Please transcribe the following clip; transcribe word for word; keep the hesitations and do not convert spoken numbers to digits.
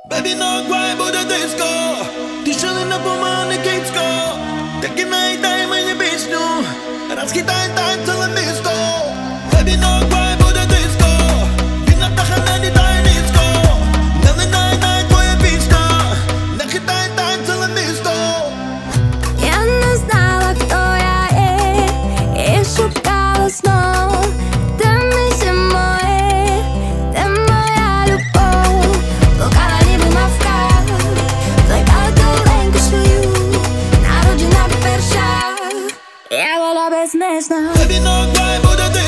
Baby, no cry, буде диско. Ти шалена по-манекінсько. Тільки найдай мені пісню. Розхитай так ціле місто. Baby, no cry, буде диско. Він на птаха не літає низько. Не линай дай твоя пісня. Не хитай так ціле місто. Я не знала, хто я є, і шукала знов. Ти місце моє, ти моя любов. Блукала ніби мавка, плетала довгеньку шию, народжена перша. Я була безмежна. Baby, no cry, буде диско.